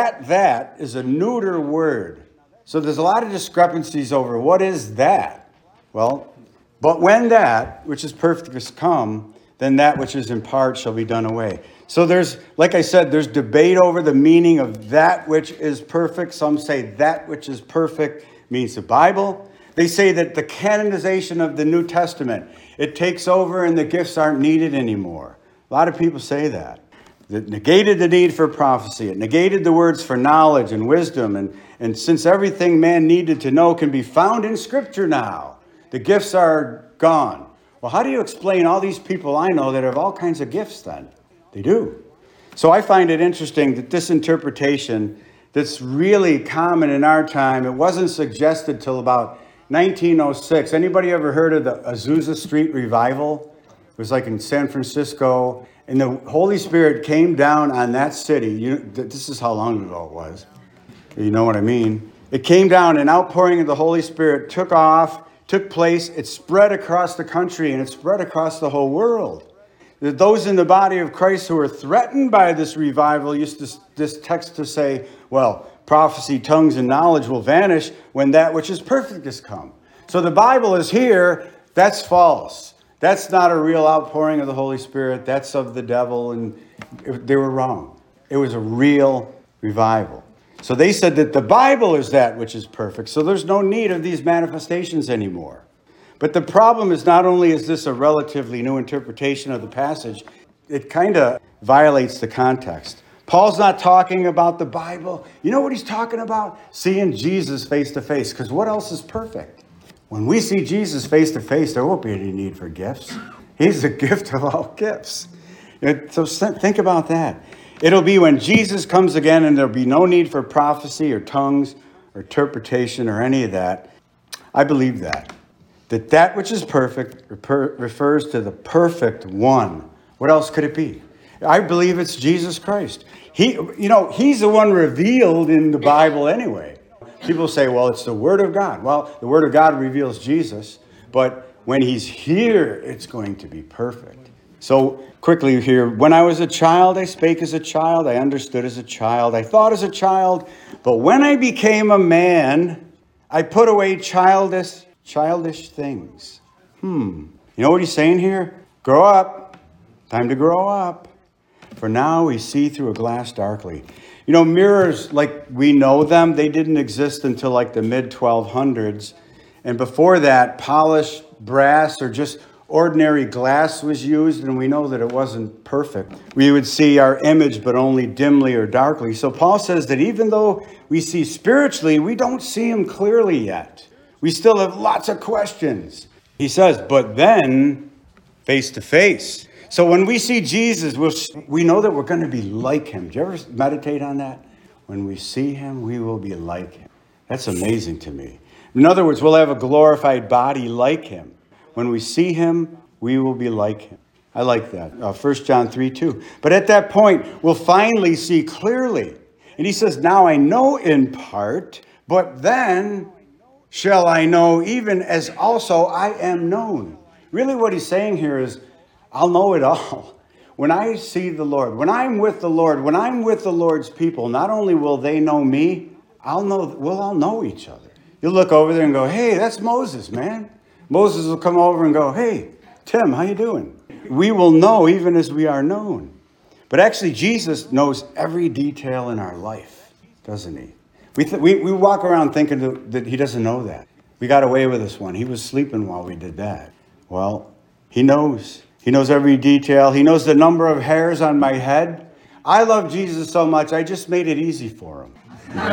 that is a neuter word. So there's a lot of discrepancies over what is that. Well, but when that which is perfect is come, then that which is in part shall be done away. So there's, like I said, there's debate over the meaning of that which is perfect. Some say that which is perfect means the Bible. They say that the canonization of the New Testament, it takes over and the gifts aren't needed anymore. A lot of people say that. It negated the need for prophecy. It negated the words for knowledge and wisdom. And since everything man needed to know can be found in Scripture now, the gifts are gone. Well, how do you explain all these people I know that have all kinds of gifts then? They do. So I find it interesting that this interpretation that's really common in our time, it wasn't suggested till about 1906. Anybody ever heard of the Azusa Street Revival? It was like in San Francisco. And the Holy Spirit came down on that city. This is how long ago it was. You know what I mean? It came down, an outpouring of the Holy Spirit took place. It spread across the country, and it spread across the whole world. Those in the body of Christ who were threatened by this revival used this text to say, well, prophecy, tongues, and knowledge will vanish when that which is perfect has come. So the Bible is here. That's false. That's not a real outpouring of the Holy Spirit. That's of the devil, and they were wrong. It was a real revival. So they said that the Bible is that which is perfect, so there's no need of these manifestations anymore. But the problem is, not only is this a relatively new interpretation of the passage, it kind of violates the context. Paul's not talking about the Bible. You know what he's talking about? Seeing Jesus face to face, because what else is perfect? When we see Jesus face to face, there won't be any need for gifts. He's the gift of all gifts. So think about that. It'll be when Jesus comes again, and there'll be no need for prophecy or tongues or interpretation or any of that. I believe that which is perfect refers to the perfect one. What else could it be? I believe it's Jesus Christ. He's the one revealed in the Bible anyway. People say, well, it's the Word of God. Well, the Word of God reveals Jesus, but when he's here, it's going to be perfect. So quickly here, when I was a child, I spake as a child. I understood as a child. I thought as a child. But when I became a man, I put away childish things. You know what he's saying here? Grow up. Time to grow up. For now we see through a glass darkly. Mirrors like we know them, they didn't exist until like the mid-1200s. And before that, polished brass or just ordinary glass was used, and we know that it wasn't perfect. We would see our image, but only dimly or darkly. So Paul says that even though we see spiritually, we don't see him clearly yet. We still have lots of questions. He says, but then face to face. So when we see Jesus, we know that we're going to be like him. Do you ever meditate on that? When we see him, we will be like him. That's amazing to me. In other words, we'll have a glorified body like him. When we see him, we will be like him. I like that. 1 John 3:2. But at that point, we'll finally see clearly. And he says, now I know in part, but then shall I know even as also I am known. Really what he's saying here is, I'll know it all. when I see the Lord, when I'm with the Lord, when I'm with the Lord's people, not only will they know me, we'll all know each other. You'll look over there and go, hey, that's Moses, man. Moses will come over and go, hey, Tim, how you doing? We will know even as we are known. But actually, Jesus knows every detail in our life, doesn't he? We walk around thinking that he doesn't know that. We got away with this one. He was sleeping while we did that. Well, he knows. He knows every detail. He knows the number of hairs on my head. I love Jesus so much, I just made it easy for him.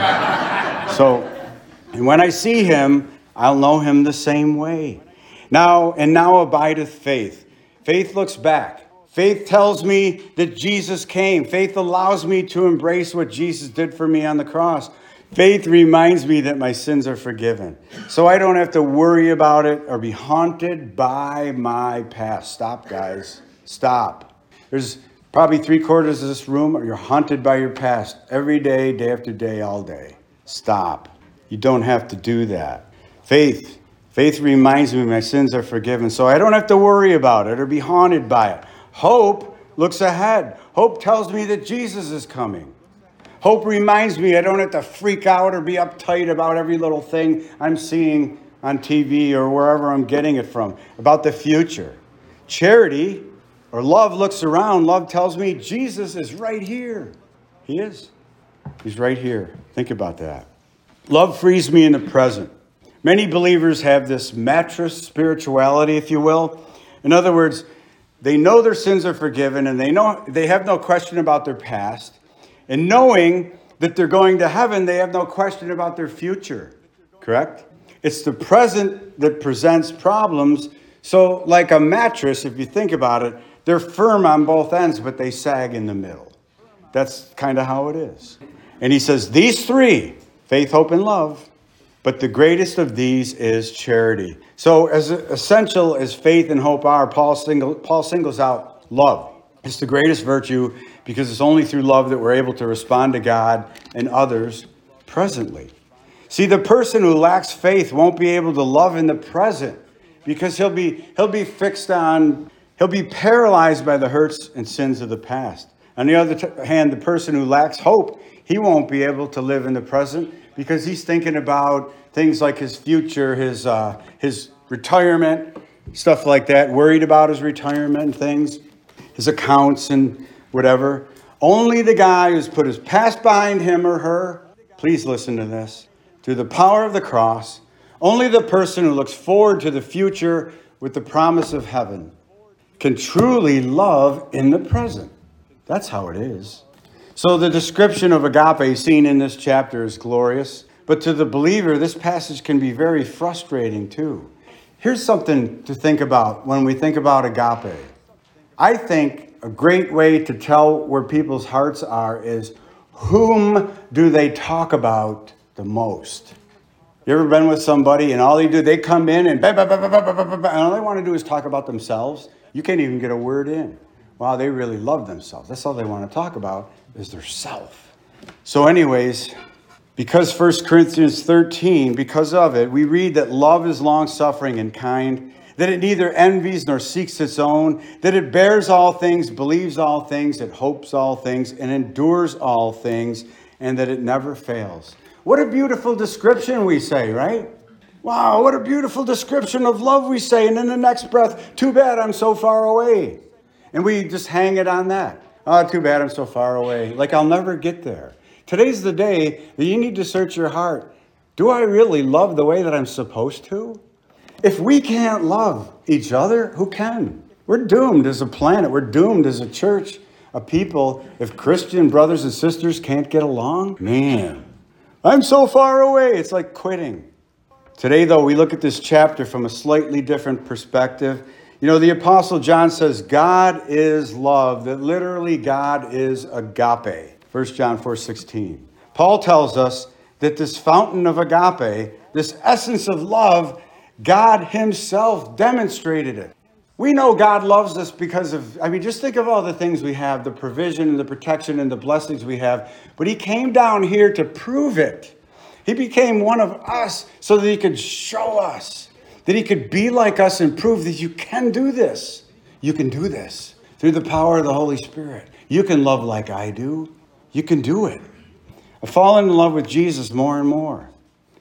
And when I see him, I'll know him the same way. Now abideth faith. Faith looks back. Faith tells me that Jesus came. Faith allows me to embrace what Jesus did for me on the cross. Faith reminds me that my sins are forgiven. So I don't have to worry about it or be haunted by my past. Stop, guys. Stop. There's probably 3/4 of this room, or you're haunted by your past every day, day after day, all day. Stop. You don't have to do that. Faith reminds me my sins are forgiven. So I don't have to worry about it or be haunted by it. Hope looks ahead. Hope tells me that Jesus is coming. Hope reminds me I don't have to freak out or be uptight about every little thing I'm seeing on TV or wherever I'm getting it from, about the future. Charity, or love, looks around. Love tells me Jesus is right here. He is. He's right here. Think about that. Love frees me in the present. Many believers have this mattress spirituality, if you will. In other words, they know their sins are forgiven and they have no question about their past. And knowing that they're going to heaven, they have no question about their future. Correct? It's the present that presents problems. So like a mattress, if you think about it, they're firm on both ends, but they sag in the middle. That's kind of how it is. And he says, these three, faith, hope, and love, but the greatest of these is charity. So as essential as faith and hope are, Paul singles out love. It's the greatest virtue because it's only through love that we're able to respond to God and others presently. See, the person who lacks faith won't be able to love in the present because he'll be paralyzed by the hurts and sins of the past. On the other hand, the person who lacks hope, he won't be able to live in the present because he's thinking about things like his future, his retirement, stuff like that, worried about his retirement and things, his accounts and whatever. Only the guy who's put his past behind him or her, please listen to this, through the power of the cross, only the person who looks forward to the future with the promise of heaven can truly love in the present. That's how it is. So the description of agape seen in this chapter is glorious, but to the believer, this passage can be very frustrating too. Here's something to think about when we think about agape. I think a great way to tell where people's hearts are is whom do they talk about the most? You ever been with somebody and all they come in and all they want to do is talk about themselves? You can't even get a word in. Wow, they really love themselves. That's all they want to talk about is their self. So anyways, because 1 Corinthians 13, because of it, we read that love is long-suffering and kind, that it neither envies nor seeks its own, that it bears all things, believes all things, it hopes all things, and endures all things, and that it never fails. What a beautiful description we say, right? Wow, what a beautiful description of love we say. And in the next breath, too bad I'm so far away. And we just hang it on that. Oh, too bad I'm so far away. Like I'll never get there. Today's the day that you need to search your heart. Do I really love the way that I'm supposed to? If we can't love each other, who can? We're doomed as a planet. We're doomed as a church, a people. If Christian brothers and sisters can't get along, man, I'm so far away. It's like quitting. Today, though, we look at this chapter from a slightly different perspective. You know, the Apostle John says God is love, that literally God is agape. 1 John 4:16. Paul tells us that this fountain of agape, this essence of love, God himself demonstrated it. We know God loves us because of, just think of all the things we have, the provision and the protection and the blessings we have. But he came down here to prove it. He became one of us so that he could show us, that he could be like us and prove that you can do this. You can do this. through the power of the Holy Spirit. You can love like I do. You can do it. I've fallen in love with Jesus more and more.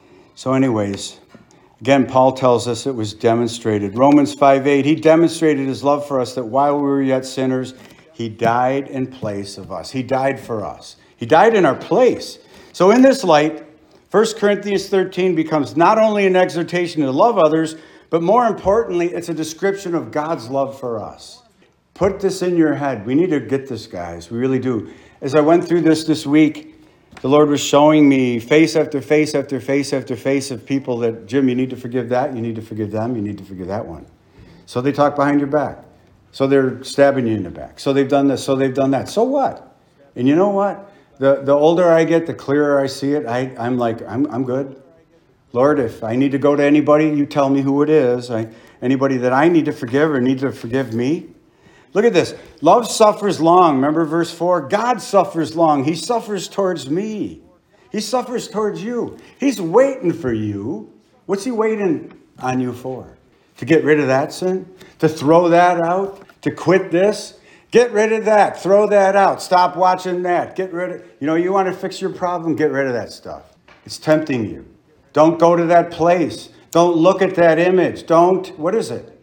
So anyways, again, Paul tells us it was demonstrated. Romans 5:8, he demonstrated his love for us that while we were yet sinners, he died in place of us. He died for us. He died in our place. So in this light, 1 Corinthians 13 becomes not only an exhortation to love others, but more importantly, it's a description of God's love for us. Put this in your head. We need to get this, guys. We really do. As I went through this week, the Lord was showing me face after face after face after face of people that, Jim, you need to forgive that. You need to forgive them. You need to forgive that one. So they talk behind your back. So they're stabbing you in the back. So they've done this. So they've done that. So what? And you know what? The older I get, the clearer I see it. I'm like, I'm good. Lord, if I need to go to anybody, you tell me who it is. Anybody that I need to forgive or need to forgive me. Look at this. Love suffers long. Remember verse 4? God suffers long. He suffers towards me. He suffers towards you. He's waiting for you. What's he waiting on you for? To get rid of that sin? To throw that out? To quit this? Get rid of that. Throw that out. Stop watching that. Get rid of, you want to fix your problem? Get rid of that stuff. It's tempting you. Don't go to that place. Don't look at that image. What is it?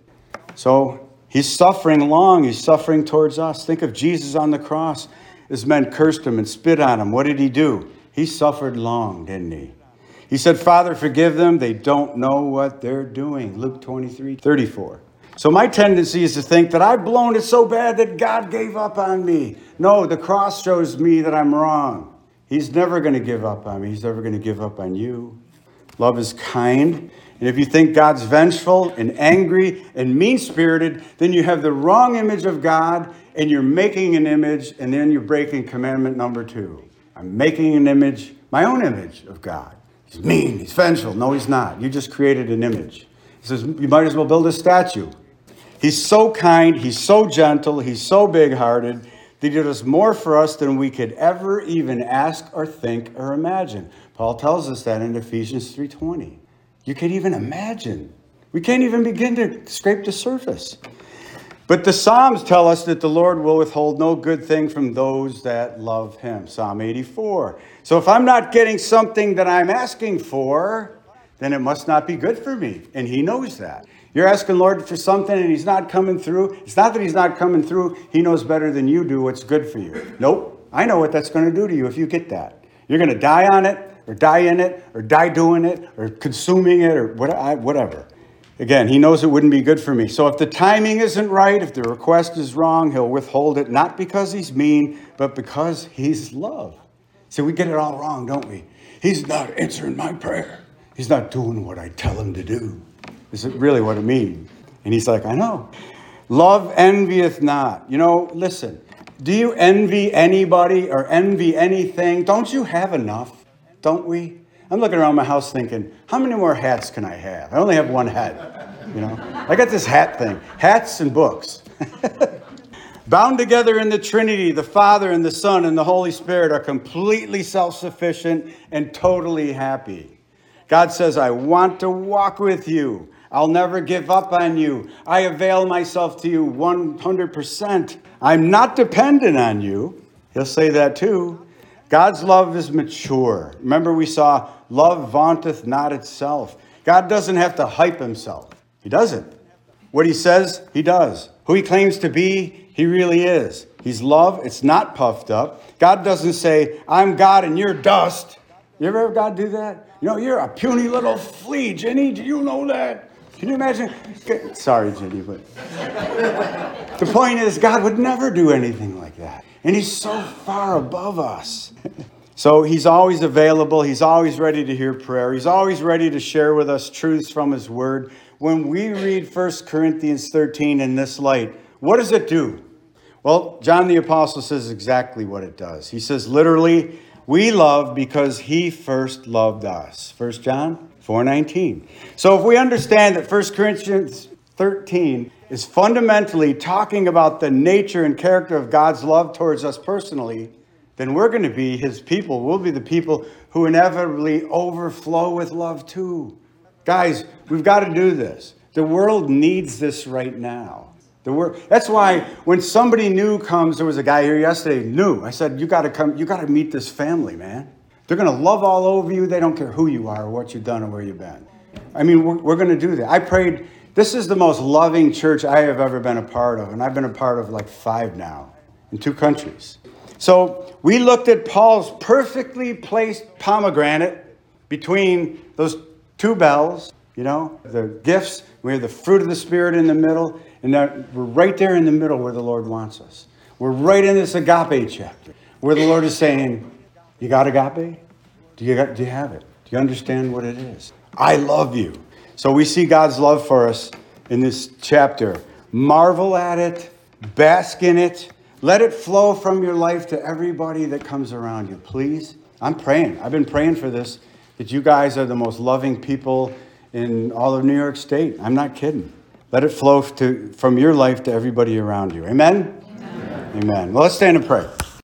So he's suffering long. He's suffering towards us. Think of Jesus on the cross. His men cursed him and spit on him. What did he do? He suffered long, didn't he? He said, Father, forgive them. They don't know what they're doing. Luke 23:34. So my tendency is to think that I've blown it so bad that God gave up on me. No, the cross shows me that I'm wrong. He's never going to give up on me. He's never going to give up on you. Love is kind. And if you think God's vengeful and angry and mean-spirited, then you have the wrong image of God and you're making an image, and then you're breaking commandment number 2. I'm making an image, my own image of God. He's mean, he's vengeful. No, he's not. You just created an image. He says, you might as well build a statue. He's so kind, he's so gentle, he's so big-hearted that he does more for us than we could ever even ask or think or imagine. Paul tells us that in Ephesians 3:20. You can't even imagine. We can't even begin to scrape the surface. But the Psalms tell us that the Lord will withhold no good thing from those that love him. Psalm 84. So if I'm not getting something that I'm asking for, then it must not be good for me. And he knows that. You're asking Lord for something and he's not coming through. It's not that he's not coming through. He knows better than you do what's good for you. Nope. I know what that's going to do to you if you get that. You're going to die on it, or die in it, or die doing it, or consuming it, or whatever. Again, he knows it wouldn't be good for me. So if the timing isn't right, if the request is wrong, he'll withhold it, not because he's mean, but because he's love. See, we get it all wrong, don't we? He's not answering my prayer. He's not doing what I tell him to do. Is it really what it means? And he's like, I know. Love envieth not. Listen, do you envy anybody or envy anything? Don't you have enough? Don't we? I'm looking around my house thinking, how many more hats can I have? I only have one head. I got this hat thing. Hats and books. Bound together in the Trinity, the Father and the Son and the Holy Spirit are completely self-sufficient and totally happy. God says, I want to walk with you. I'll never give up on you. I avail myself to you 100%. I'm not dependent on you. He'll say that too. God's love is mature. Remember we saw love vaunteth not itself. God doesn't have to hype himself. He doesn't. What he says, he does. Who he claims to be, he really is. He's love. It's not puffed up. God doesn't say, I'm God and you're dust. You ever heard God do that? You're a puny little flea, Jenny. Do you know that? Can you imagine? Sorry, Jenny, but the point is God would never do anything like that. And he's so far above us. So he's always available. He's always ready to hear prayer. He's always ready to share with us truths from his word. When we read 1 Corinthians 13 in this light, what does it do? Well, John the Apostle says exactly what it does. He says literally, we love because he first loved us. 1 John 4:19. So if we understand that 1 Corinthians 13 is fundamentally talking about the nature and character of God's love towards us personally, then we're going to be his people. We'll be the people who inevitably overflow with love too. Guys, we've got to do this. The world needs this right now. The word. That's why when somebody new comes, there was a guy here yesterday, new. I said, you got to come, you got to meet this family, man. They're going to love all over you. They don't care who you are or what you've done or where you've been. I mean, we're going to do that. I prayed, this is the most loving church I have ever been a part of. And I've been a part of like 5 now in 2 countries. So we looked at Paul's perfectly placed pomegranate between those 2 bells, you know, the gifts. We have the fruit of the Spirit in the middle. And we're right there in the middle where the Lord wants us. We're right in this agape chapter where the Lord is saying, you got agape? Do you have it? Do you understand what it is? I love you. So we see God's love for us in this chapter. Marvel at it. Bask in it. Let it flow from your life to everybody that comes around you, please. I'm praying. I've been praying for this, that you guys are the most loving people in all of New York State. I'm not kidding. Let it flow from your life to everybody around you. Amen? Amen. Well, let's stand and pray.